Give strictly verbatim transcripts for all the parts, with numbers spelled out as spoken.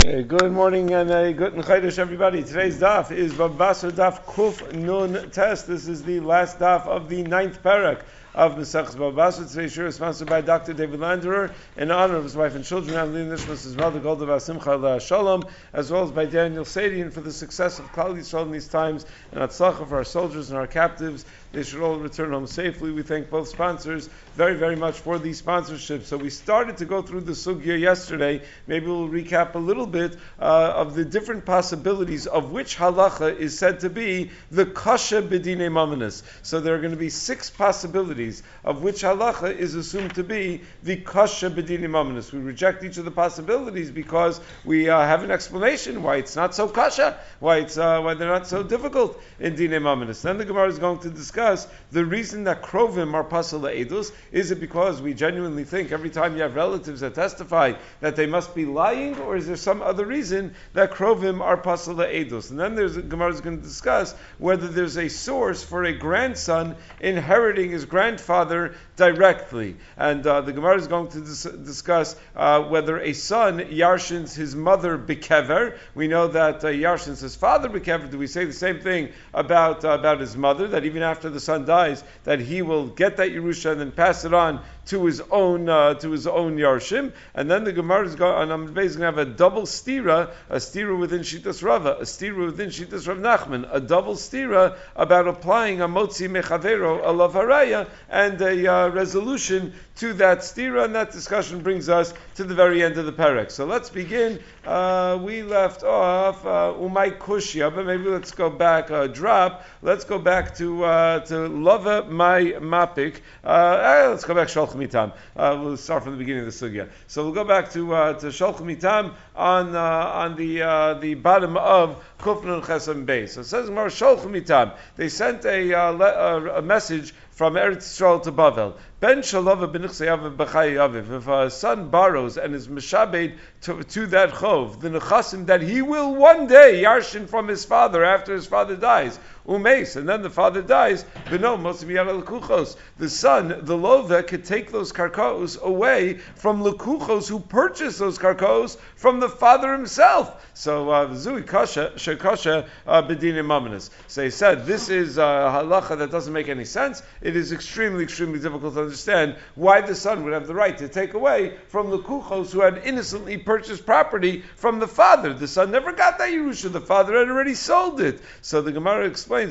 Uh, good morning and uh, good Chodesh, everybody. Today's daf is Babasar Daf Kuf Nun Test. This is the last daf of the ninth parak of Mesachs Babasar. Today's shir is sponsored by Doctor David Landerer in honor of his wife and children, and Nishmas, his mother Golda Vasimcha Shalom, as well as by Daniel Sadian for the success of Klal Yisrael in these times, and Atzlacha for our soldiers and our captives. They should all return home safely. We thank both sponsors very, very much for these sponsorships. So we started to go through the sugya yesterday. Maybe we'll recap a little bit uh, of the different possibilities of which halacha is said to be the kasha b'dinei mamanis. So there are going to be six possibilities of which halacha is assumed to be the kasha b'dinei mamanis. We reject each of the possibilities because we uh, have an explanation why it's not so kasha, why it's uh, why they're not so difficult in dinei mamanis. Then the Gemara is going to discuss the reason that krovim are pasal edus. Is it because we genuinely think every time you have relatives that testify that they must be lying, or is there some other reason that krovim are pasal edus? And then there's Gemara is going to discuss whether there's a source for a grandson inheriting his grandfather directly. And uh, the Gemara is going to dis- discuss uh, whether a son yarshins his mother bekever. We know that uh, yarshins his father bekever. Do we say the same thing about uh, about his mother, that even after the son dies, that he will get that Yerusha and then pass it on to his own uh, to his own Yarshim? And then the Gemara is going, and going to have a double stira, a stira within Shitas Rava, a stira within Shitas Rav Nachman, a double stira about applying a motzi mechavero, a lavaraya, and a uh, resolution to that stira, and that discussion brings us to the very end of the parak. So let's begin. Uh, we left off uh, umay kushya, but maybe let's go back a uh, drop. Let's go back to uh, to lava my mapik. Uh, let's go back sholch mitam. Uh, we'll start from the beginning of the sugya. So we'll go back to uh, to sholch mitam on uh, on the uh, the bottom of Kufnun Chesam Beis. So it says more sholch mitam. They sent a, uh, le- a message from Eretz Yisrael to Bavel. Ben shalava b'nichsei aviv b'chai aviv. If a son borrows and is mishabed to, to that chov, the nechasim that he will one day yarshin from his father after his father dies, umeis, and then the father dies, b'no mosim yara lekuchos. The son, the lova, could take those karkos away from lekuchos who purchased those karkos from the father himself. So zui kasha shekasha b'dinei mamanis. So he said this is a halacha that doesn't make any sense. It is extremely, extremely difficult to understand why the son would have the right to take away from the kuchos who had innocently purchased property from the father. The son never got that Yerusha. The father had already sold it. So the Gemara explains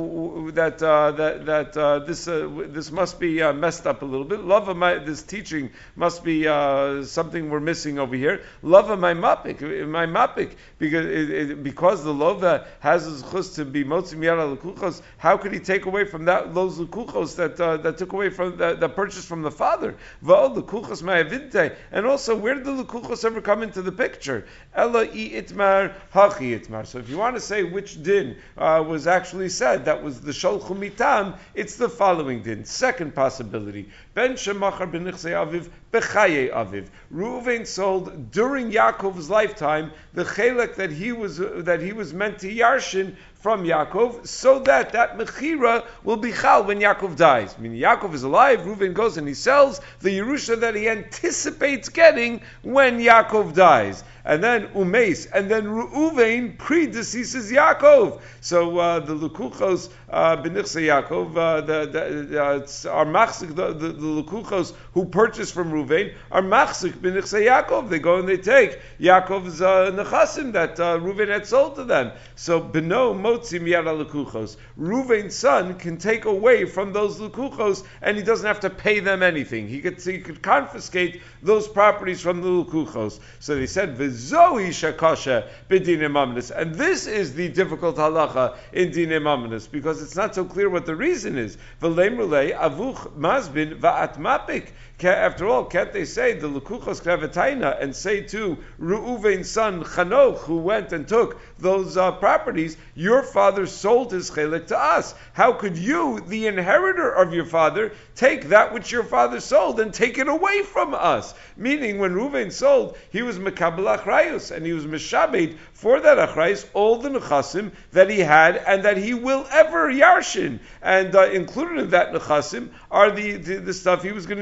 that uh, that that uh, this uh, this must be uh, messed up a little bit. Love of my this teaching must be uh, something we're missing over here. Love of my mapik, my mapik, because it, it, because the lova has his chus to be motzim yara lekuchos. How could he take away from that those lekuchos that uh, that took away from that, that purchased from the father? V'ol lekuchos ma'avinte. And also, where did the lekuchos ever come into the picture? Ella I itmar hachi itmar. So if you want to say which din uh, was actually said, that was the sholchu mitam, it's the following din. Second possibility. Ben shemachar b'nichsei aviv b'chaye aviv. Reuven sold during Yaakov's lifetime the chelek that he was uh, that he was meant to yarshin from Yaakov, so that that mechira will be chal when Yaakov dies. Meaning Yaakov is alive, Reuven goes and he sells the Yerusha that he anticipates getting when Yaakov dies. And then Umeis, and then Reuven predeceases Yaakov. So uh, the Lekuchos uh, b'nichse Yaakov, uh, the, the, uh, are machzik, the, the, the Lekuchos who purchase from Reuven are machzik b'nichse Yaakov. They go and they take Yaakov's uh, nechasim that uh, Reuven had sold to them. So b'no motzim yara lekuchos. Reuven's son can take away from those lekuchos, and he doesn't have to pay them anything. He could he could confiscate those properties from the lekuchos. So they said v'zohi shakasha b'dinei mamanis, and this is the difficult halacha in dinei mamanis because it's not so clear what the reason is. V'leimrulei avuch mazbin va'at mapik. After all, can't they say the lekuchos kravetaina and say to Reuven's son Chanoch, who went and took those uh, properties, your father sold his chelek to us. How could you, the inheritor of your father, take that which your father sold and take it away from us? Meaning, when Reuven sold, he was mekabel achrayus, and he was mishabed for that achrayus all the nechasim that he had and that he will ever yarshin. And uh, included in that nechasim are the, the, the stuff he was going to yarshin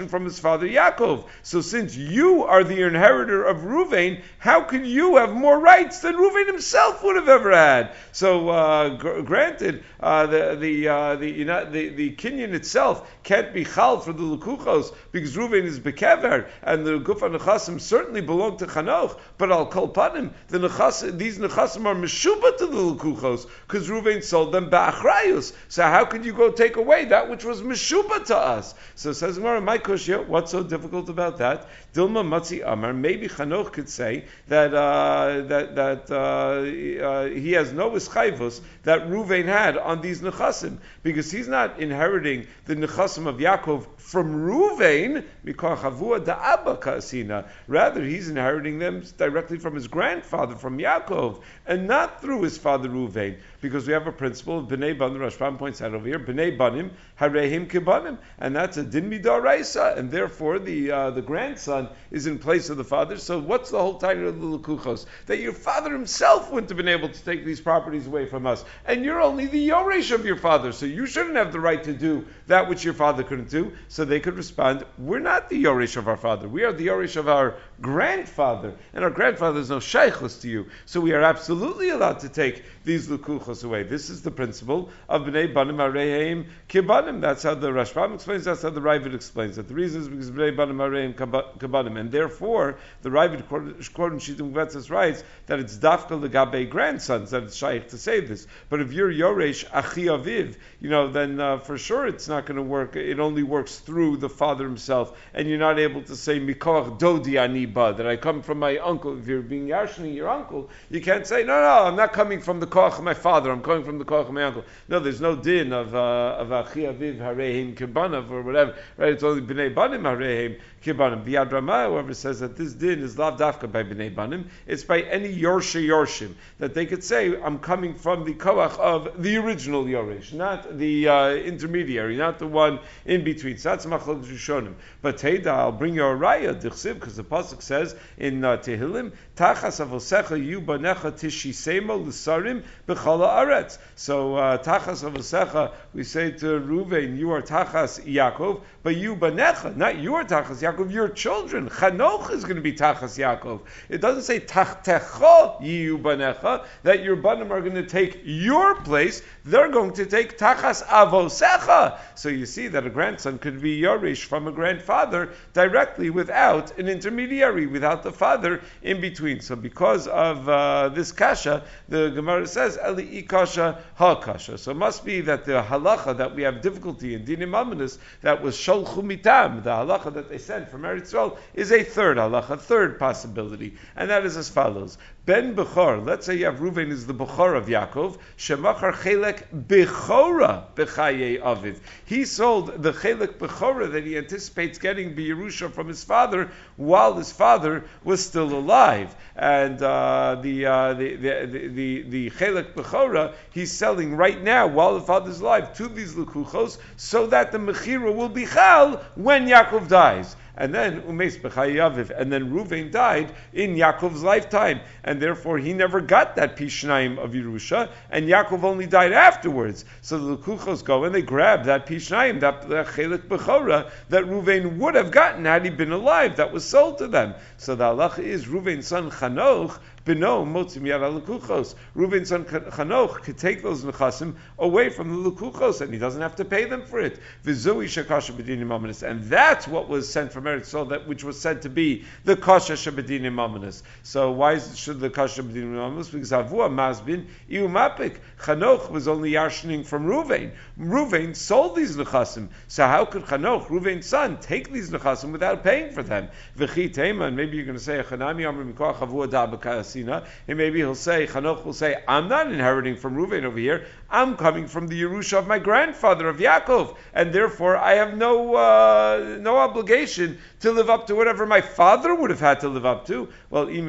instruction from his father Yaakov. So since you are the inheritor of Ruvain, how can you have more rights than Ruvain himself would have ever had? So uh, gr- granted, uh, the the uh, the, you know, the the kinyan itself can't be chal for the lukuchos because Ruvain is bekever and the gufa nechasim certainly belong to Chanoch. But al kol panim, the nechas, these nechasim are meshuba to the lukuchos because Ruvain sold them ba'achrayus. So how could you go take away that which was meshuba to us? So says Gemara, my kushya, what's so difficult about that? Dilma Matzi Amar, maybe Chanoch could say that uh, that that uh, uh, he has no ischayvus that Ruvain had on these nechasim because he's not inheriting the nechasim of Yaakov from Ruvain because Chavua da'aba kasina. Rather, he's inheriting them directly from his grandfather, from Yaakov, and not through his father Ruvain. Because we have a principle of B'nai Banim, Rashbam points out over here, B'nai Banim, Harehim Kibanim, and that's a Din Midaraisa, and therefore the uh, the grandson is in place of the father. So what's the whole title of the Lukuchos? That your father himself wouldn't have been able to take these properties away from us, and you're only the Yoresh of your father, so you shouldn't have the right to do that which your father couldn't do. So they could respond, we're not the Yoresh of our father, we are the Yoresh of our grandfather, and our grandfather is no shaykhus to you, so we are absolutely allowed to take these Lukuchos away. This is the principle of B'nai Banim Areim Kibanim. That's how the Rashbam explains, that's how the Ravid explains it. The reason is because B'nai Banim Areim Kibanim, and therefore the Ravid according to Shittim Gvetzes writes that it's Dafka Legabe grandsons, that it's shaykh to say this. But if you're Yoresh Achi Aviv, you know, then uh, for sure it's not going to work. It only works through the father himself, and you're not able to say Mikoach Dodi Aniba, that I come from my uncle. If you're being Yarshni, your uncle, you can't say, no, no, I'm not coming from the koach of my father, I'm coming from the koach of my uncle. No, there's no din of uh, of Achi Aviv Harehim Kibanav or whatever, right? It's only B'nai Banim Harehim Kibanim. The Yad Ramah, however, says that this din is lav dafka by B'nai Banim, it's by any Yorshe Yorshim, that they could say, I'm coming from the koach of the original Yoresh, not the uh, intermediary, not the one in between. So that's Machlok Rishonim. But Teda, I'll bring you a raya, Dichsiv, because the Pasuk says in uh, Tehillim, Tachas avosecha yu banecha tishisemo l'sarim b'chala aretz. So uh, Tachas avosecha, we say to Ruvain, you are Tachas Yaakov, but you banecha, not you are Tachas Yaakov, your children. Chanoch is going to be Tachas Yaakov. It doesn't say Tachtecha yu banecha, that your banim are going to take your place. They're going to take Tachas avosecha. So you see that a grandson could be Yorish from a grandfather directly without an intermediary, without the father in between. So because of uh, this kasha, the Gemara says, Eli kasha ha kasha. So it must be that the halacha that we have difficulty in dinim amanis, that was sholchu mitam, the halacha that they sent from Eretz Yisrael, is a third halacha, third possibility. And that is as follows. Ben Bechor, let's say you have Reuven is the Bechor of Yaakov, Shemachar Chelek Bechora Bechaye Aviv. He sold the Chelek Bechora that he anticipates getting B'Yerusha from his father while his father was still alive. And uh, the, uh, the, the, the, the Chelek Bechora he's selling right now while the father is alive to these Lukuchos so that the Mechira will be Chal when Yaakov dies. And then Umeis B'chai Aviv, and then Ruvain died in Yaakov's lifetime, and therefore he never got that Pishnaim of Yerusha, and Yaakov only died afterwards. So the Lukuchos go and they grab that Pishnaim, that Chelik Bechora, that Ruvain would have gotten had he been alive, that was sold to them. So the halacha is Ruvain's son Chanoch, Beno Motzim Yad Lukuchos. Reuven's son Chanoch could take those nechasim away from the Lukuchos, and he doesn't have to pay them for it. V'zui shekasha b'dinim amanis, and that's what was sent from Eretz Yisrael, that which was said to be the kasha shebedinim amanis. So why is, should the kasha b'dinim amanis? Because avua masbin iumapik. Chanoch was only yarshening from Reuven. Reuven sold these nechasim. So how could Chanoch, Reuven's son, take these nechasim without paying for them? V'chi tema, and maybe you're going to say Chanami Amar Mikoach Avua Da B'Kayas. And maybe he'll say, Chanoch will say, I'm not inheriting from Reuven over here. I'm coming from the Yerusha of my grandfather, of Yaakov, and therefore I have no uh, no obligation to live up to whatever my father would have had to live up to. Well, if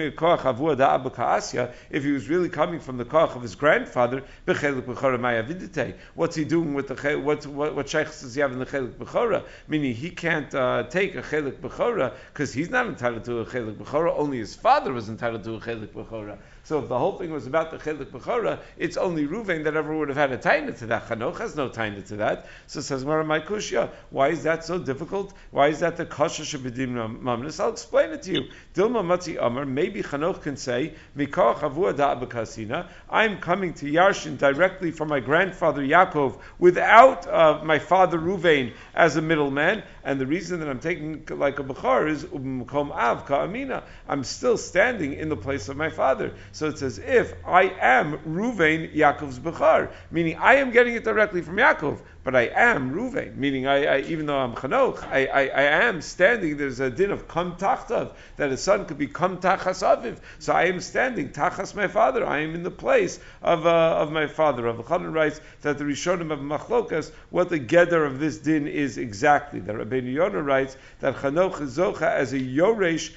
he was really coming from the koach of his grandfather, what's he doing with the what what, what sheikhs does he have in the chelik bechora? Meaning he can't uh, take a chelik bechora because he's not entitled to a chelik bechora. Only his father was entitled to a chelik b'chora. So if the whole thing was about the chelik b'chora, it's only Ruvain that ever would have had a taina to that. Chanoch has no taina to that. So says Mara my kushya, why is that so difficult? Why is that the kasha shebedim mamnis? I'll explain it to you. Dilma matzi amar, maybe Chanoch can say, Mikach avua da abakasina, I'm coming to Yarshin directly from my grandfather Yaakov without uh, my father Ruvain as a middleman, and the reason that I'm taking like a bechar is umkom av ka'amina. I'm still standing in the place of my father. So it's as if I am Ruvain Yaakov's bechar, meaning I am getting it directly from Yaakov. But I am Ruvain, meaning I, I, even though I'm Chanoch, I, I, I am standing. There's a din of kam tachtav, that a son could be kam tachas aviv. So I am standing tachas my father. I am in the place of uh, of my father. Rav Chanan writes that the Rishonim of Machlokas, what the geder of this din is exactly. The Rabbeinu Yonah writes that Chanoch is zocha as a yoresh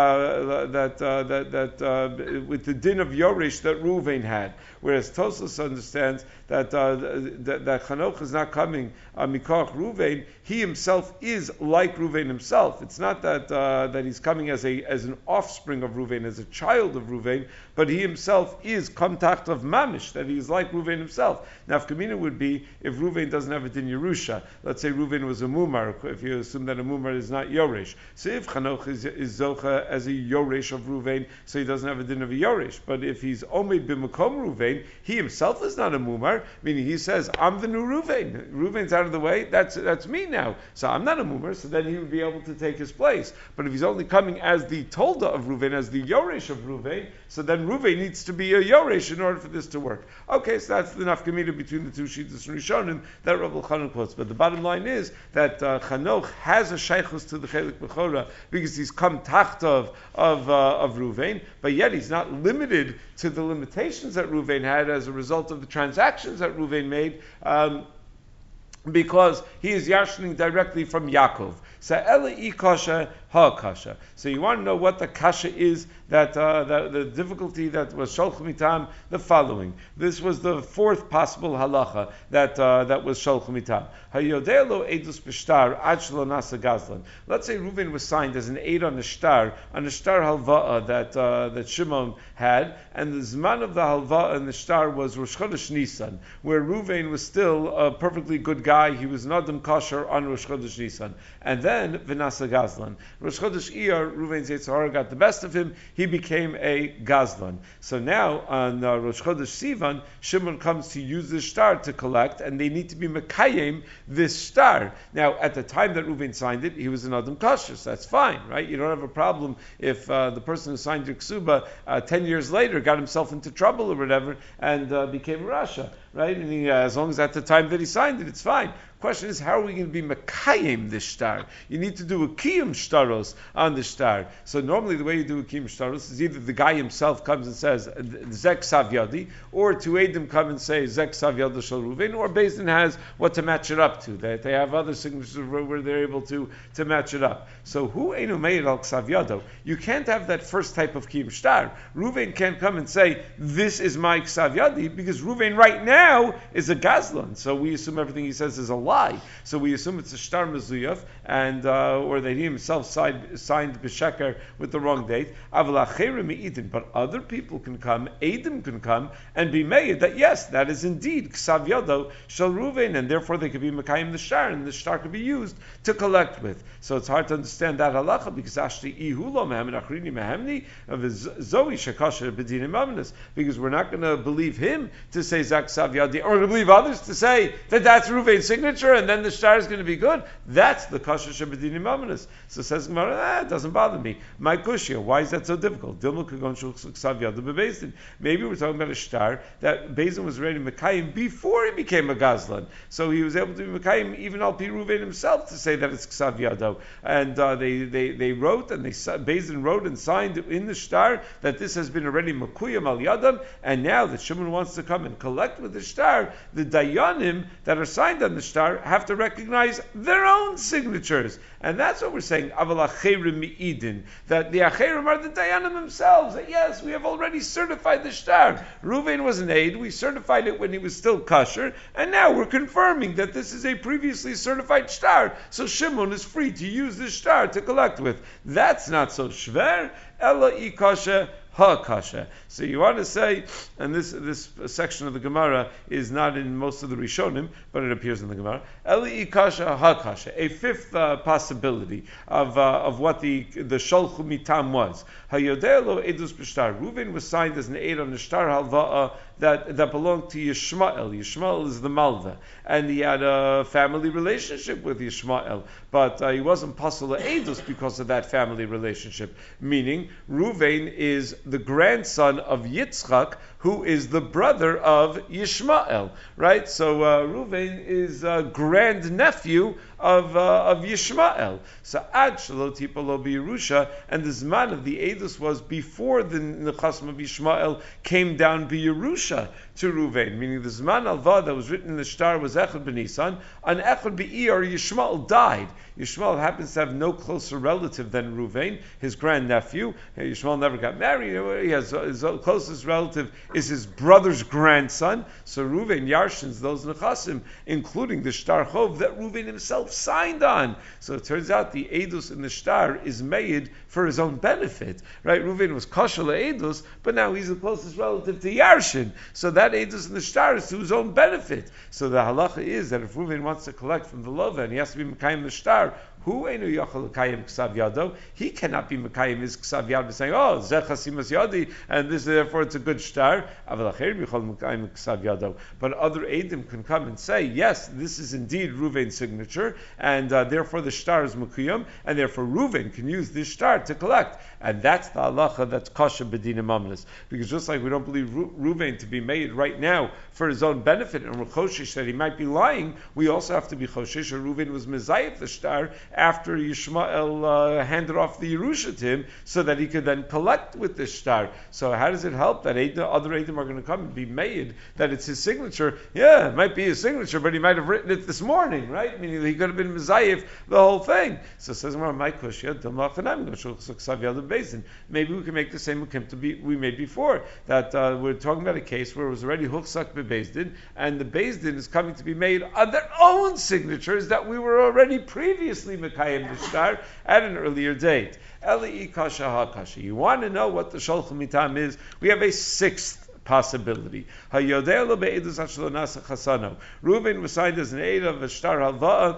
uh, that uh, that that uh, with the din of yoresh that Ruvain had, whereas Tosfos understands that uh, that, that Chanoch is not coming uh, mikach Ruvain. He himself is like Ruvain himself. It's not that uh, that he's coming as a as an offspring of Ruvain, as a child of Ruvain, but he himself is kamtacht of mamish, that he is like Ruvain himself. Nafkamina would be if Ruvain doesn't have a din Yerusha. Let's say Ruvain was a mumar, if you assume that a mumar is not yoresh. So if Chanoch is, is zocha as a yoresh of Ruvain, so he doesn't have a din of a yoresh. But if he's omed b'makom Ruvain, he himself is not a mumar, meaning he says, I'm the new Ruvain. Ruvain's out of the way, that's that's me now. So I'm not a mumar, so then he would be able to take his place. But if he's only coming as the tolda of Ruvain, as the yoresh of Ruvain, so then Ruvain needs to be a yoresh in order for this to work. Okay, so that's the nafkamina between the two shittas and Rishonim that Rav Chanan quotes. But the bottom line is that uh, Chanoch has a shaychus to the chelik b'chora because he's come tachtov of uh, of Ruvain, but yet he's not limited to the limitations that Ruvain had as a result of the transactions that Ruvain made. Um, because he is yashning directly from Yaakov. Sa'ela ikasha ha-kasha. So you want to know what the kasha is, that uh, the, the difficulty that was sholch mitam, the following. This was the fourth possible halacha that uh, that was sholch mitam. Hayodelo edus b'shtar ad shelo nasa gazlan. Let's say Reuven was signed as an aid on the shtar, on the shtar halva'a that uh, that Shimon had, and the zman of the halva'a and the shtar was Rosh Chodesh Nisan, where Reuven was still a perfectly good guy. He was not adam kosher on Rosh Chodesh Nisan, and then v'nasa gazlan. Rosh Chodesh Iyar, Reuven's Yetzer Hara got the best of him. He became a gazlan. So now on uh, Rosh Chodesh Sivan, Shimon comes to use this shtar to collect, and they need to be mekayim this shtar. Now, at the time that Reuven signed it, he was an adam kosher, so that's fine, right? You don't have a problem if uh, the person who signed your ksuba uh, ten years later got himself into trouble or whatever and uh, became Rasha, right? And he, uh, as long as at the time that he signed it, it's fine. Question is, how are we going to be mekayim this shtar? You need to do a kiyum shtaros on the shtar. So normally the way you do a kiyum shtaros is either the guy himself comes and says zek savyadi, or two edim come and say zek savyadi shel Ruvain, or Beis Din has what to match it up to. They, they have other signatures where they're able to, to match it up. So who enu meir al savyado? You can't have that first type of kiyum shtar. Ruvain can't come and say this is my savyadi because Ruvain right now is a gazlan. So we assume everything he says is a lie. So we assume it's a shtar mezuyaf, and uh, or that he himself signed, signed b'sheker with the wrong date. But other people can come, Edim can come, and be made that yes, that is indeed ksav yado shel Ruvain, and therefore they could be mekayim the shtar, and the shtar could be used to collect with. So it's hard to understand that halacha because ashti ihulo mehem achrini mehemni of zoe shekasher b'dinim avnus, because we're not going to believe him to say zak ksav yadi, or to believe others to say that that's Ruvain's signature, and then the shtar is going to be good. That's the kasher shebedinim amanis. So says Gemara, ah, it doesn't bother me. My kushya, why is that so difficult? Maybe we're talking about a shtar that Beis Din was ready to mekayim before he became a gazlan. So he was able to be mekayim even al pi Ruvain himself to say that it's ksav yado. And uh, they, they they wrote and they Beis Din wrote and signed in the shtar that this has been already mekuyam al yadam. And now that Shimon wants to come and collect with the shtar, the dayanim that are signed on the shtar have to recognize their own signatures. And that's what we're saying, Aval Acherim Mi'idin, that the Acherim are the Dayanim themselves, that yes, we have already certified the shtar. Reuven was an aid, we certified it when he was still kosher, and now we're confirming that this is a previously certified shtar, so Shimon is free to use this shtar to collect with. That's not so shver, Ella Ikasha ha-kasha. So you want to say, and this this section of the Gemara is not in most of the Rishonim, but it appears in the Gemara, eli kasha ha-kasha, a fifth uh, possibility of uh, of what the the sholchu mitam was. Hayodeh lo edus b'shtar. Reuven was signed as an aid on the shtar halva'a that that belonged to Yishmael. Yishmael is the Malva, and he had a family relationship with Yishmael, but uh, he wasn't pasula edus because of that family relationship. Meaning, Reuven is the grandson of Yitzchak, who is the brother of Yishmael, right? So uh, Reuven is a grand nephew of uh, of Yishmael. So ad shelo tipalo b'Yerusha, and the zman of the edus was before the nechasim of Yishmael came down b'Yerusha to Reuven, meaning the zman alva that was written in the shtar was Echad b'Nisan, and Echad b'Iyar Yishmael died. Yishmael happens to have no closer relative than Reuven, his grandnephew. Yishmael never got married. He has his closest relative is his brother's grandson. So Reuven yarshins those nechasim, including the shtar chov that Reuven himself signed on. So it turns out the edus in the shtar is made for his own benefit, right? Reuven was kosher edus, but now he's the closest relative to Yarshin. So that edus in the shtar is to his own benefit. So the halacha is that if Reuven wants to collect from the lova and he has to be mekayim the shtar, who enu yachal l'kayim ksav yado? He cannot be mekayim his ksav yad by saying, "Oh, zeh chasimas yadi," and this therefore it's a good shtar. Aval acherim yachal mekayim ksav yado. But other edim can come and say, "Yes, this is indeed Reuven's signature, and uh, therefore the shtar is mekuyim, and therefore Reuven can use this shtar to collect." And that's the halacha that's kosher b'dinim amnis. Because just like we don't believe Reuven to be made right now for his own benefit, and we're choshish that he might be lying, we also have to be choshish that Reuven was mezayif the shtar after Yishmael uh, handed off the Yerusha to him, so that he could then collect with the shtar. So how does it help that Eidim, other Eidim are going to come and be made that it's his signature? Yeah, it might be his signature, but he might have written it this morning, right? Meaning that he could have been mezayif the whole thing. So it says, maybe we can make the same mukim to be we made before, that uh, we're talking about a case where it was already huchsak bebezdin, and the bezdin is coming to be made on their own signatures that we were already previously mekayim the shtar at an earlier date. Eli kasha ha kasha. You want to know what the sholchim mitam is? We have a sixth possibility. Reuven was signed as an aid of a shtar halva'ah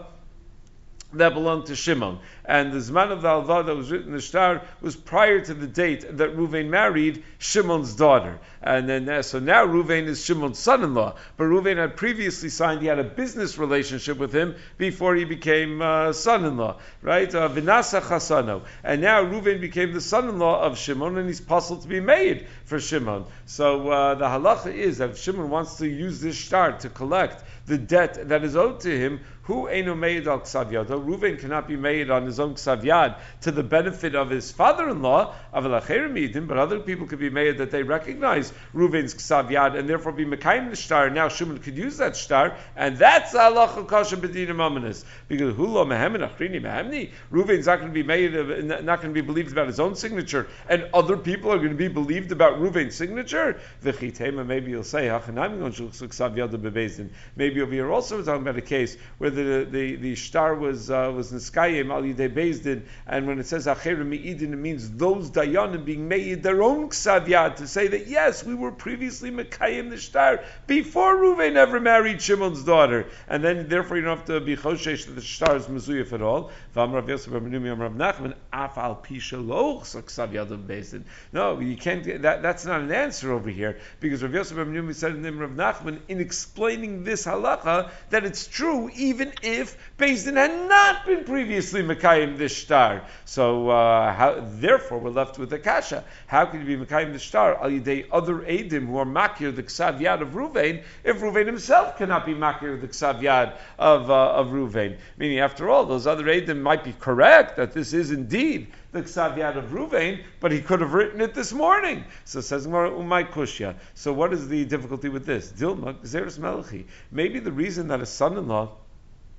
that belonged to Shimon. And the Zman of the Alva that was written in the Shtar was prior to the date that Reuven married Shimon's daughter. And then, uh, so now Reuven is Shimon's son-in-law. But Reuven had previously signed, he had a business relationship with him before he became uh, son-in-law. Right? Vinasa uh, Chasano. And now Reuven became the son-in-law of Shimon, and he's puzzled to be made for Shimon. So uh, the halacha is that if Shimon wants to use this Shtar to collect the debt that is owed to him, who einu made al ksav yado? Reuven cannot be made on his own ksav yad to the benefit of his father-in-law. Aval acherim midim, but other people could be made that they recognize Reuven's ksav yad and therefore be mekayim the shtar. Now Shimon could use that shtar, and that's halacha kasha b'dinim amanis. Because hulo mehemen achrini mehemni. Reuven's not going to be made, not going to be believed about his own signature, and other people are going to be believed about Reuven's signature. V'chitema, maybe you'll say hachanami gon shulchsu ksav yado bebezdin. Maybe over here also we're talking about a case where the the, the shtar was uh, was niskayim al yidei bezdin, and when it says acherim meidin, it means those dayanim being made their own ksav yad to say that yes, we were previously mekayim the shtar before Reuven ever married Shimon's daughter, and then therefore you don't have to be choshesh that the shtar is mezuyif at all. V'amrav Yosef ben Menumi amrav Nachman af al pi shaloch ksav yad bezdin. No, you can't. That that's not an answer over here, because Rav Yosef ben Menumi said in the name of Rav Nachman in explaining this halacha that it's true even if Beis Din had not been previously Mekayim this shtar. So, uh, how, therefore, we're left with the kasha. How can you be Mekayim the shtar? Al yidei other Eidim who are makir the ksav yad of Reuven, if Reuven himself cannot be makir the ksav yad of, uh, of Reuven. Meaning, after all, those other Eidim might be correct that this is indeed the ksav yad of Reuven, but he could have written it this morning. So it says, Umay kushya. So what is the difficulty with this? Dilma, Zeres Melechi. Maybe the reason that a son-in-law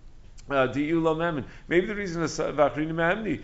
Uh, Maybe the reason is maybe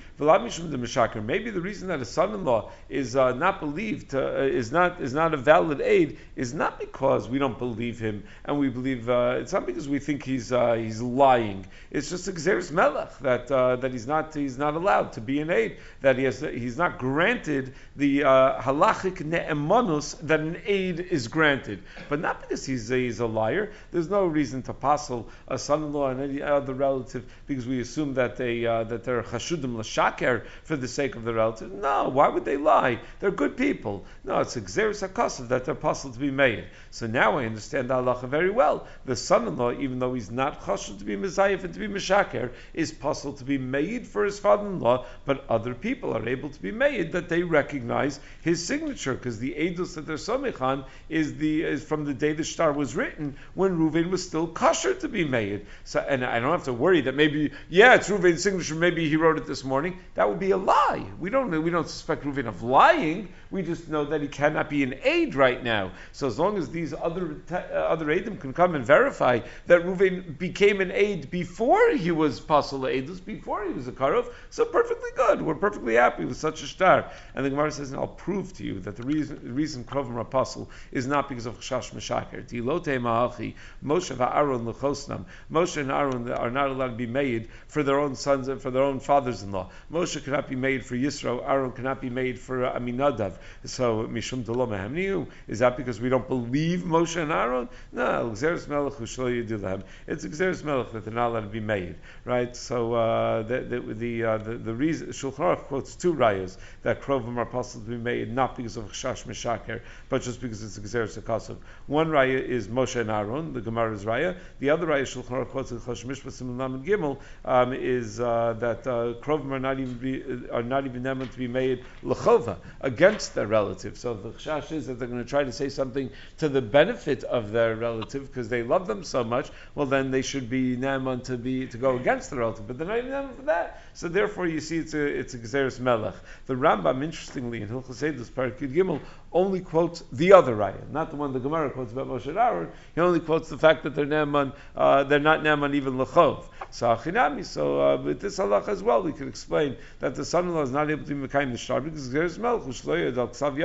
the reason that a son-in-law is uh, not believed, uh, is not is not a valid aid, is not because we don't believe him and we believe uh, it's not because we think he's uh, he's lying. It's just a Gzeres Melech that uh, that he's not he's not allowed to be an aid, that he has he's not granted the uh, halachic ne'emanus that an aid is granted, but not because he's a, he's a liar. There's no reason to passel a son-in-law and any other relative because we assume that they uh, that they're chashudim l'shaker for the sake of the relative. No, why would they lie? They're good people. No, it's a gzeres hakasav that they're possible to be made. So now I understand the halacha very well. The son-in-law, even though he's not chashud to be mezayif and to be mishaker, is possible to be made for his father-in-law, but other people are able to be made that they recognize his signature because the edus that they're samech on is the is from the day the shtar was written when Reuven was still kosher to be made. So, and I don't have to worry that maybe, yeah, it's Reuven's signature, maybe he wrote it this morning. That would be a lie. We don't we don't suspect Reuven of lying. We just know that he cannot be an aid right now. So as long as these other uh, other aidim can come and verify that Reuven became an aid before he was pasul aidus, before he was a karov, so perfectly good. We're perfectly happy with such a shtar. And the Gemara says, and I'll prove to you that the reason the reason krovim are pasul is not because of chash meshaker. Tilote ma'achi Moshe va'Aaron lechosnam. Moshe and Aaron are not allowed to be made for their own sons and for their own fathers-in-law. Moshe cannot be made for Yisro. Aaron cannot be made for uh, Aminadav. So mishum delo mehemniu. Is that because we don't believe Moshe and Aaron? No, Gzeres Melech Ushlo Yidulam. It's Gzeres Melech that they're not allowed to be made, right? So uh, the the the, uh, the the reason Shulchan Aruch quotes two rayas that krovim are possible to be made not because of chash meshaker, but just because it's Gzeres Hakasav. One raya is Moshe and Aaron. The Gemara's raya. The other raya Shulchan Aruch quotes in Chosh Mishpat Simon Lamed Gimel um, is uh, that uh, krovim are not even be, are not even able to be made lechova against their relative. So the chash is that they're going to try to say something to the benefit of their relative because they love them so much. Well, then they should be neman to be to go against the relative, but they're not even neman for that. So therefore, you see, it's a it's a gzeres melech. The Rambam, interestingly, in Hilchos Eidos Parak Yud Gimel, only quotes the other raya, not the one the Gemara quotes about Moshe and Aaron. He only quotes the fact that they're neman, uh, they're not neman even lechov. So achinami. So uh, with this halacha as well, we could explain that the son-in-law is not able to be mekayim the shtar because gzeres melech ushloyed al ksav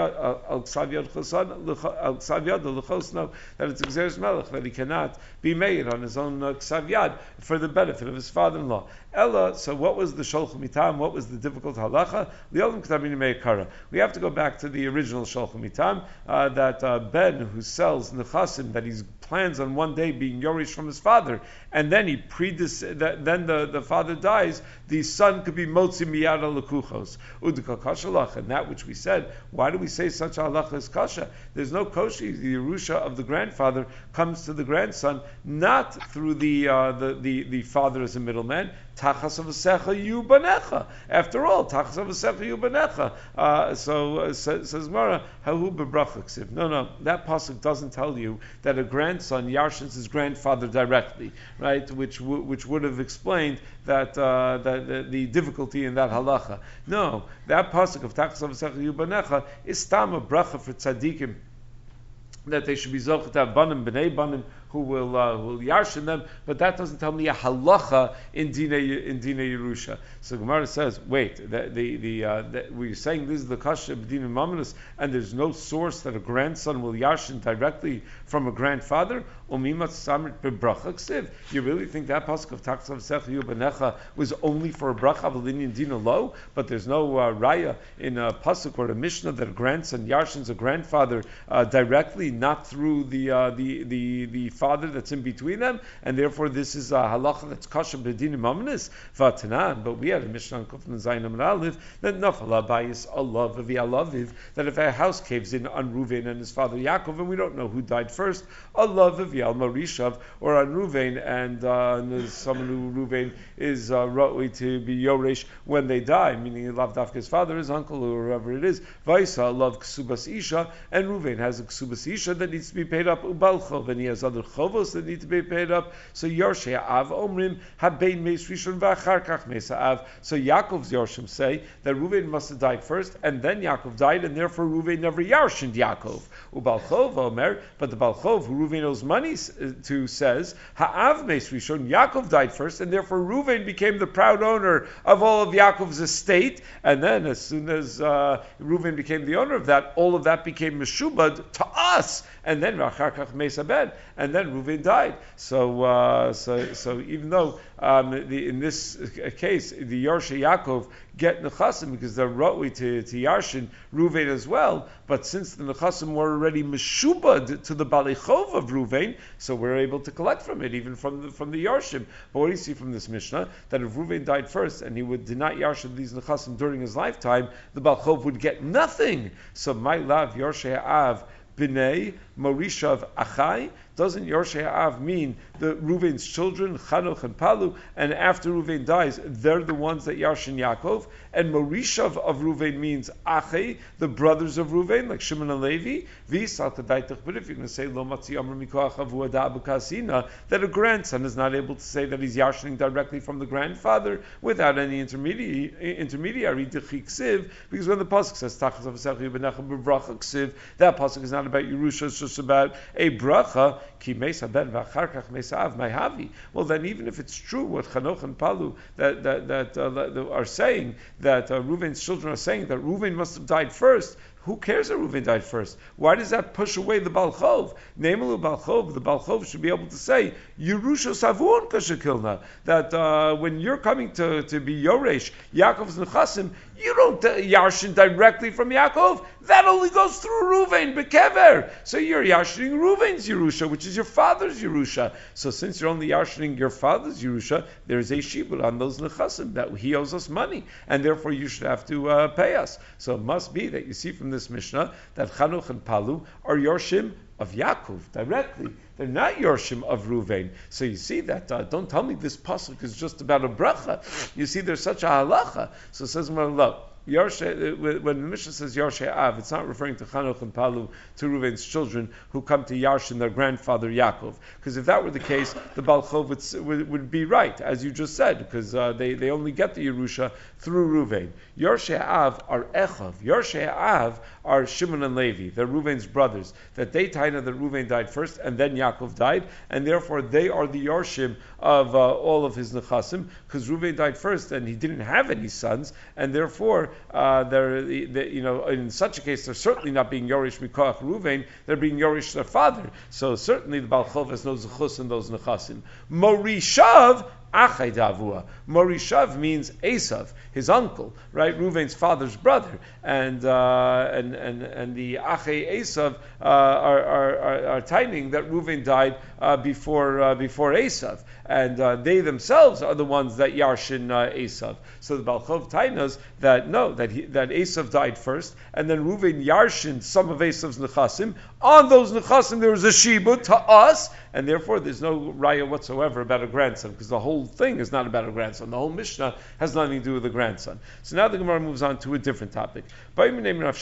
yad al ksav yad lechosno, that it's gzeres melech that he cannot be made on his own uh, ksav yad for the benefit of his father-in-law. Ella. So what was the sholch mitam? What was the difficult halacha? Li'olim k'tabini meikara. We have to go back to the original sholch mitam uh, that uh, Ben who sells nechasim that he plans on one day being yorish from his father, and then he predis that then the, the father dies. The son could be motzi miyad lekuchos udika kashalach, and that which we said. Why do we say such halacha is kasha? There's no koshi. The yerusha of the grandfather comes to the grandson not through the uh, the, the the father as a middleman. Tachas avasecha yu banecha. After all, tachas avasecha yu banecha. Uh, so uh, says Gemara, hahu bebracha ksiv. No, no, that pasuk doesn't tell you that a grandson yarshins his grandfather directly, right? Which w- which would have explained that uh, that the, the difficulty in that halacha. No, that pasuk of tachas avasecha yu banecha is tam a bracha for tzaddikim, that they should be zochet to have banim b'nei banim who will uh, who will yarshin them, but that doesn't tell me a halacha in dina in dina Yerusha. So Gemara says, wait, the the, the, uh, the we're saying this is the kasha b'dina mamanus, and there's no source that a grandson will yarshin directly from a grandfather. Umimat samrit bebracha ksiv. You really think that pasuk of tachas avasecha benecha was only for a bracha v'linian dina lo? But there's no uh, raya in a pasuk or a mishnah that a grandson yarshins a grandfather uh, directly, not through the uh, the the the father that's in between them, and therefore this is a halacha that's kasha b'dinim amanis v'atanan. But we had a mishnah on Kufn Zayin Amud Aleph that nafal abayis Allah v'vi alaviv, that if a house caves in on Reuven and his father Yaakov, and we don't know who died first, Allah v'vi al Marishav, or on Reuven and uh, someone who Reuven is uh, ra'ui to be yoresh when they die, meaning he loved his father, his uncle, or whoever it is. Vaisa love ksubas isha, and Reuven has a ksubas isha that needs to be paid up ubalchov, and he has other chovos that need to be paid up. So Yorshei Av Omrim Habein Meis Rishon V'Achar Kach Meis Av. So Yaakov's Yorshim say that Reuven must have died first, and then Yaakov died, and therefore Reuven never Yarshined Yaakov. Ubalchov Omer, but the Balchov, who Reuven owes money to, says Ha'av Meis Rishon. Yaakov died first, and therefore Reuven became the proud owner of all of Yaakov's estate, and then as soon as uh, Reuven became the owner of that, all of that became Meshubad to us, and then V'Achar Kach Meis Ben, and then Reuven died. So, uh, so, so even though um, the, in this case the Yorshei Yaakov get Nechasim because they're Rotwi to, to Yarshin Reuven as well, but since the Nechasim were already Meshubad to the Balichov of Reuven, so we're able to collect from it, even from the from the Yarshim. But what do you see from this Mishnah? That if Reuven died first and he would did not Yarshin these Nechasim during his lifetime, the Balchov would get nothing. So my love Yorshei Av B'nei Morishav Achai. Doesn't Yorshei Av mean the Reuven's children, Chanoch and Palu, and after Reuven dies, they're the ones that Yarshin Yaakov, and Morishav of Reuven means Achei, the brothers of Reuven, like Shimon and Levi. But if you're going to say Lo Matzi Amr Mikoach Avu Ada Abu Kasina, that a grandson is not able to say that he's Yarshining directly from the grandfather without any intermediary, intermediary Dechiksiv, because when the pasuk says Tachas Avasech Yibenechem B'Bracha Ksiv, that pasuk is not about Yerusha, it's just about a bracha. Ki Meisa Ben V'Achar Kach Meisa Av Ma'havi. Well, then, even if it's true what Chanoch and Palu that that, that, uh, that are saying, that uh, Reuven's children are saying that Reuven must have died first. Who cares that Reuven died first? Why does that push away the Balchov? Namely, Balchov, the Balchov should be able to say, Yerusha Savun Kashakilna, that uh, when you're coming to, to be Yoresh, Yaakov's Nechasim, you don't uh, Yarshin directly from Yaakov. That only goes through Reuven, Bekever. So you're Yarshining Reuven's Yerusha, which is your father's Yerusha. So since you're only Yarshining your father's Yerusha, there's a shibud on those Nechasim, that he owes us money, and therefore you should have to uh, pay us. So it must be that you see from this Mishnah that Chanoch and Palu are Yorshim of Yaakov directly. They're not Yorshim of Reuven. So you see that, uh, don't tell me this pasuk is just about a bracha. You see there's such a halacha. So it says, look, Yarshe, when the Mishnah says Yarshei Av, it's not referring to Chanoch and Palu, to Reuven's children who come to Yarshin their grandfather Yaakov. Because if that were the case, the Balchov would, would, would be right, as you just said, because uh, they, they only get the Yerusha through Reuven. Yarshei Av are Echav. Yarshei Av are Shimon and Levi. They're Reuven's brothers. That they taina that Reuven died first, and then Yaakov died, and therefore they are the Yarshim of uh, all of his Nechasim, because Reuven died first, and he didn't have any sons, and therefore Uh, they're, they, you know, in such a case, they're certainly not being Yorish Mikoach Reuven, they're being Yorish their father. So certainly the Balchov has no Zechus in those Nechasim. Morishav Achai Davua. Morishav means Esav, his uncle, right? Reuven's father's brother, and uh, and and and the Achai Esav uh, are are are, are taining that Reuven died uh, before uh, before Esav, and uh, they themselves are the ones that Yarshin uh, Esav. So the Balchov tainas that no, that he, that Esav died first, and then Reuven Yarshin some of Esav's nechasim. On those nechasim there was a shibud to us, and therefore there's no raya whatsoever about a grandson, because the whole thing is not about a grandson. The whole Mishnah has nothing to do with the grandson. So now the Gemara moves on to a different topic. Ben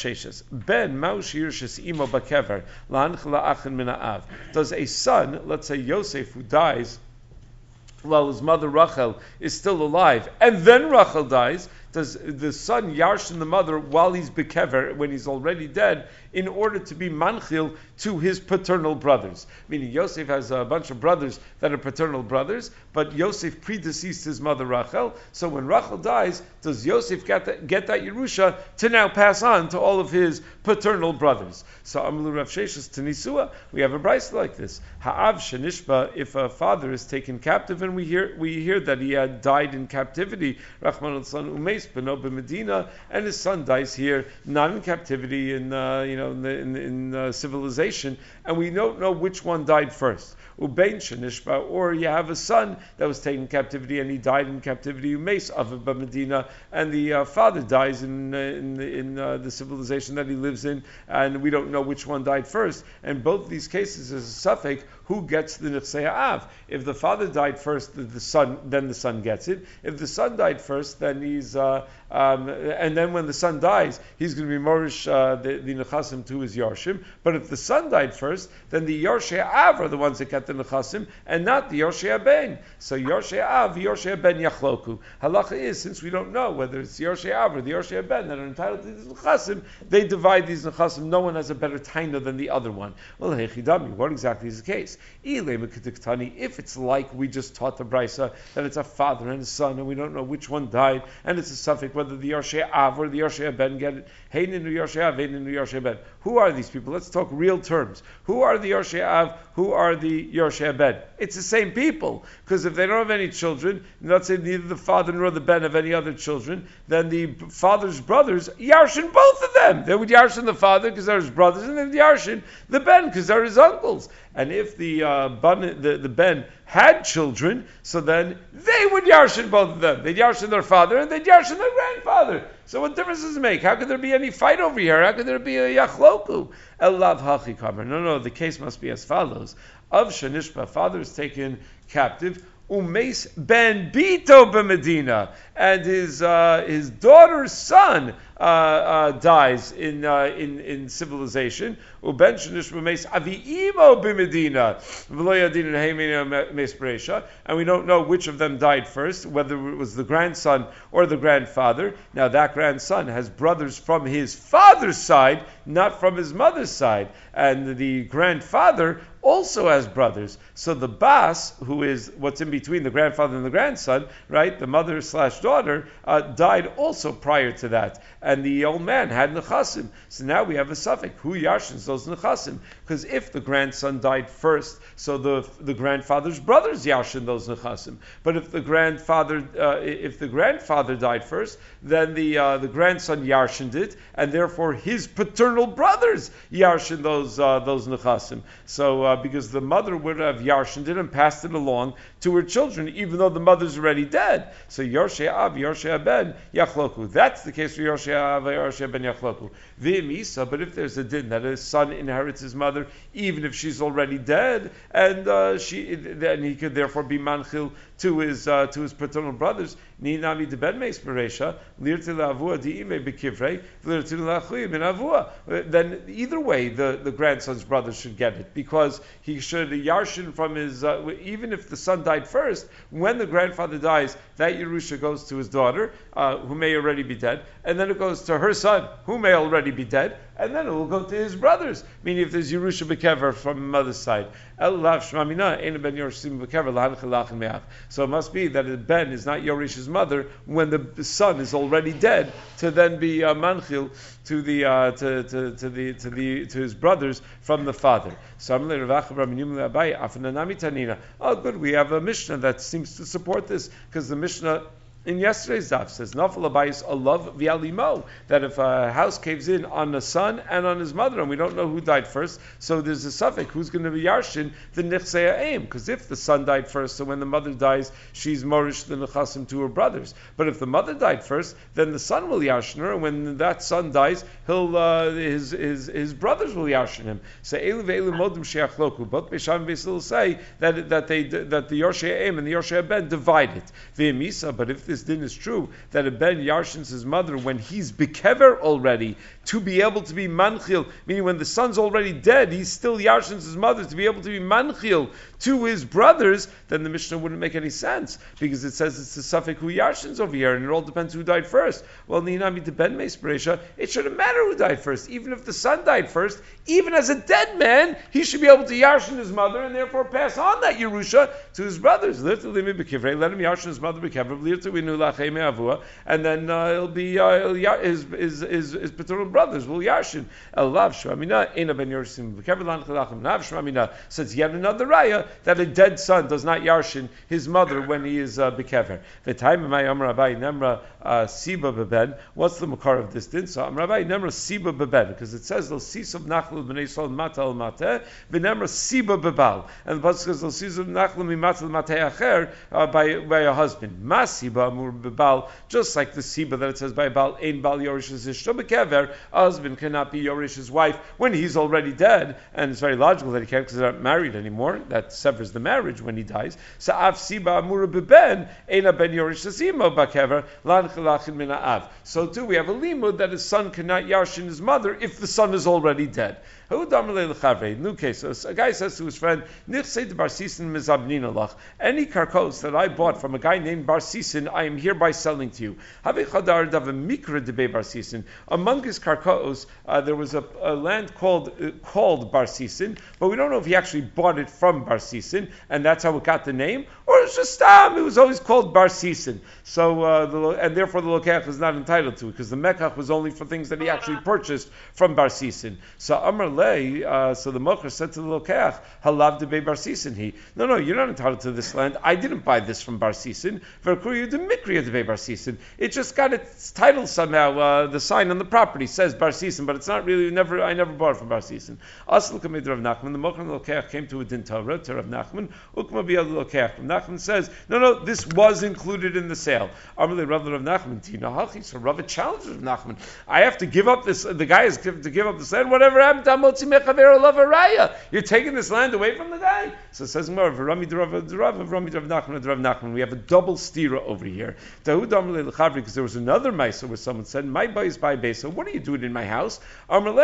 imo bakever la'achin. Does a son, let's say Yosef, who dies while his mother Rachel is still alive, and then Rachel dies, does the son yarshin the mother while he's bekever, when he's already dead, in order to be manchil to his paternal brothers? Meaning Yosef has a bunch of brothers that are paternal brothers, but Yosef predeceased his mother Rachel, so when Rachel dies, does Yosef get that, get that Yerusha to now pass on to all of his paternal brothers? So Amalu Rav Sheshis to Nisua, we have a brayso like this. Ha'av shenishba, if a father is taken captive, and we hear we hear that he had died in captivity, Rachman al-San Umeis beno b'Medina, and his son dies here, not in captivity, in uh, you know in, the, in, in uh, civilization, and we don't know which one died first. Ubein shenishba, or you have a son that was taken in captivity and he died in captivity. Umeis of Medina, and the uh, father dies in uh, in, the, in uh, the civilization that he lives in, and we don't know which one died first. And both of these cases is a suffix who gets the Nechsei Av. If the father died first, the, the son, then the son gets it. If the son died first, then he's uh, um, and then when the son dies, he's going to be Morish uh, the, the Nechas nechasim to his yarshim. But if the son died first, then the Yorshei Av are the ones that get the nechasim, and not the Yorshei Ben. So Yorshei Av, Yorshei Ben yachloku. Halacha is, since we don't know whether it's the Yorshei Av or the Yorshei Ben that are entitled to these nechasim, they divide these nechasim. No one has a better taina than the other one. Well, hechidami, what exactly is the case? If it's like we just taught the brisa that it's a father and a son, and we don't know which one died, and it's a suffix whether the Yorshei Av or the Yorshei Ben get it. Heinin Yorshei Av, Heinin Yorshei Ben. Who are these people? Let's talk real terms. Who are the Yorshei Av? Who are the Yorshei Ben? It's the same people, because if they don't have any children, let's say neither the father nor the Ben have any other children, then the father's brothers yarshin both of them. They would yarshin the father because they're his brothers, and they would yarshin the Ben because they're his uncles. And if the uh, ben, the, the Ben had children, so then they would yarshin both of them. They'd yarshin their father and they'd yarshin their grandfather. So what difference does it make? How could there be any fight over here? How could there be a yachloku? Elav hachi kamer. No, no, the case must be as follows. Of Shanishba, father is taken captive. Umeis ben Bito b'Medina, and his uh, his daughter's son uh, uh, dies in uh, in in civilization. Uben shenish b'Meis aviimo b'Medina, v'lo yadin heimina meisperesha, and we don't know which of them died first, whether it was the grandson or the grandfather. Now that grandson has brothers from his father's side, not from his mother's side, and the grandfather also has brothers. So the bas, who is what's in between the grandfather and the grandson, right, the mother slash daughter, uh, died also prior to that. And the old man had nechasim. So now we have a suffix. Who yarshins those nechasim? Because if the grandson died first, so the the grandfather's brothers yarshin those nechasim. But if the grandfather uh, if the grandfather died first, then the uh, the grandson yarshined it, and therefore his paternal brothers yarshin those uh, those nechasim. So uh, because the mother would have yarshined it and passed it along to her children, even though the mother's already dead. So Yorshei Av, Yorshei Ben, Yachloku. That's the case for Yorshei Av, Yorshei Ben, Yachloku. V'imisa, but if there's a din that his son inherits his mother, even if she's already dead, and uh, she, then he could therefore be manchil to his uh, to his paternal brothers. Ni nami de ben meis beresha lirte laavua diime bekivrei lirte lachui ben avua. Then either way, the, the grandson's brother should get it, because he should yarshin from his. Uh, even if the son died first, when the grandfather dies, that Yerusha goes to his daughter, uh, who may already be dead, and then it goes to her son, who may already be dead, and then it will go to his brothers. Meaning, if there's Yerusha bekever from the mother's side, so it must be that a Ben is not Yorish's mother when the son is already dead, to then be uh, manchil to the uh, to, to, to the to the to his brothers from the father. So oh, good, we have a Mishnah that seems to support this, because the Mishnah in yesterday's daf says nafal abayis alav v'alimo, that if a house caves in on the son and on his mother, and we don't know who died first, so there's a suffix who's going to be yarshin the nichsei aim, because if the son died first, so when the mother dies, she's morish the nechasim to her brothers. But if the mother died first, then the son will yarshin her, and when that son dies, he'll uh, his his his brothers will yarshin him. So elu ve'elu modim sheachloku. Both Beisham and Beisil say that that they that the Yorshei aim and the Yorshei ben divide it. V'emisa, but if this din is true, that a ben yarshins his mother when he's bekever already, to be able to be manchil, meaning when the son's already dead, he still yarshins his mother to be able to be manchil to his brothers, then the Mishnah wouldn't make any sense, because it says it's the suffix who yarshins over here, and it all depends who died first. Well, ninami de ben meis beresha, it shouldn't matter who died first. Even if the son died first, even as a dead man, he should be able to yarshin his mother, and therefore pass on that Yerusha to his brothers. Let him yarshin his mother bekever, and then uh, it'll be uh, it'll, his, his, his, his paternal brothers will yarshin. So it's yet another raya that a dead son does not yarshin his mother when he is uh, bekever. The time of my Amar Abai Nemra Siba Beben. What's the makar of this din? So Amar Abai Nemra Siba Beben, because it says Lo Sisav Nachlu Bnei Sol Mata Al Mateh V'Nemra Siba Bebal, and the pasuk says Lo Sisav Nachlu Mimata Al Mateh Acher by by a husband. Ma Siba Amur Bebal, just like the Siba that it says by Bal Ein Bal Yorish Zishto Bekever a husband cannot be Yorish his wife when he's already dead, and it's very logical that he can't because they're not married anymore. That severs the marriage when he dies. Sa'af siba amura beben ena ben Yorish sasimo bakever lan chalachin min ha'av. So too, we have a limud that his son cannot yarshin his mother if the son is already dead. New case. So a guy says to his friend, any karkos that I bought from a guy named Bar Sisin, I am hereby selling to you. Among his karkos, uh, there was a, a land called uh, called Bar Sisin, but we don't know if he actually bought it from Bar Sisin, and that's how it got the name, or it's just um, it was always called Bar Sisin. So, uh, the, and therefore the lokech is not entitled to it, because the mekach was only for things that he actually purchased from Bar Sisin. So Amar Lei, uh, so the mocher said to the lokech, Halav de Bar Sisin he. No, no, you're not entitled to this land. I didn't buy this from Bar Sisin. Verkuyu de Mikriya de Bar Sisin. It just got its title somehow. Uh, the sign on the property says Bar Sisin, but it's not really. Never, I never bought it from Bar Sisin. Asl kamid Rav Nachman. The mocher and the lokech came to a din Torah to Rav Nachman. Ukma biyad lokech. Rav Nachman says, no, no, this was included in the sale. Amar le Rav Rav Nachman. Tina hachi. So Rav challenged Rav Nachman. I have to give up this. The guy has to give up this land. Whatever happened to Amotzi mechaver olav araya? You're taking this land away from the guy. So it says more. Rami Rav Rav Rami Rav Nachman Rav Nachman. We have a double stira over here. Because there was another ma'aser where someone said, "My boy is by base. So what are you doing in my house?" What do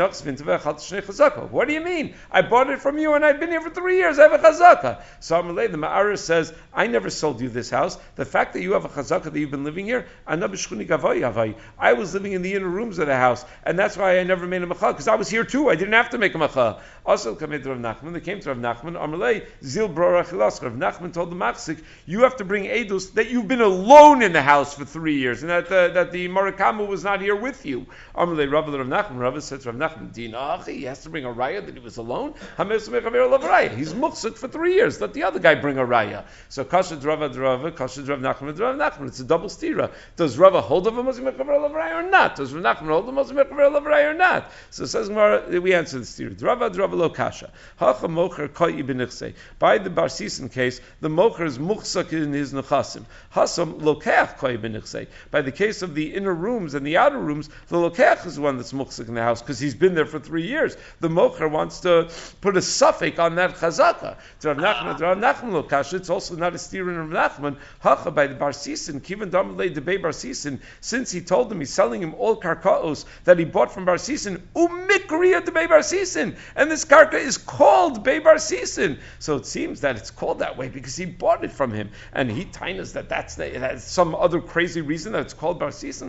you mean? I bought it from you and I've been here for three years. I have a chazaka. So Amalei, the Ma'aris says, I never sold you this house. The fact that you have a chazaka that you've been living here, I was living in the inner rooms of the house, and that's why I never made a macha, because I was here too. I didn't have to make a macha. Also, came to Rav Nachman. They came to Rav Nachman. Amalei zil brora chilas. Rav Nachman told the machzik, you have to bring edus that you've been alone in the house for three years, and that uh, that the Marakamu was not here with you. Amalei Rav Rav Nachman. Rav said to Rav Nachman, Dinachi, he has to bring a raya that he was alone. He's muksuk for three years. Let the other guy bring a raya. So kasha drava drava, kasha drav Nachman drav Nachman. It's a double stira. Does Rava hold of a Muslim or not? Does Rav Nachman hold of a Muslim or not? So it says we answer the stira. Drava drava lo kasha. Hacha mocher koi ibenichse. By the Bar Sisin case, the mocher is muksak in his nechasim. Hasam lokeach koi ibenichse. By the case of the inner rooms and the outer rooms, the lokeach is the one that's muksak in the house because he's been there for three years. The mocher wants to put a suffix on that chazaka. Rav Nachman, Rav Nachman lo kasha. It's also not a steer in Rav Nachman. Hacha by the Bar Sisin, kivan damalei debei Bar Sisin. Since he told him he's selling him all karkaos that he bought from Bar Sisin, umikriya debei Bar Sisin, and this karka is called Bei Bar Sisin. So it seems that it's called that way because he bought it from him, and he tainas that that's, the, that's some other crazy reason that it's called Bar Sisin.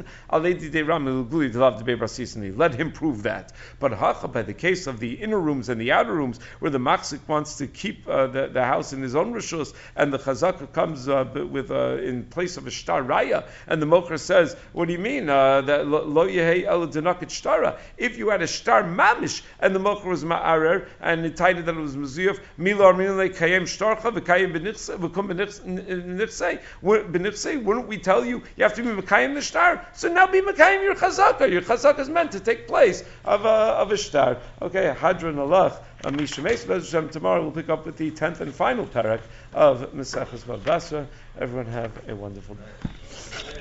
Let him prove that. But hacha by the case of the inner rooms and the outer rooms, where the machzik wants to keep uh, the, the house in his own rishus, and the chazaka comes uh, with uh, in place of a shtar raya, and the mocher says, "What do you mean uh, that lo yehei el denakit shtara? If you had a shtar mamish and the mocher was ma'arer and it titled that it was mezuyaf, milo arminle kayem shtarcha v'kayem benichse v'kum benichse benichse. Wouldn't we tell you you have to be mekayem the shtar? So now be mekayem your chazaka. Your chazaka is meant to take place of a of a shtar. Okay, hadron alach. Tomorrow we'll pick up with the tenth and final parak of Maseches Bava Basra. Everyone have a wonderful day.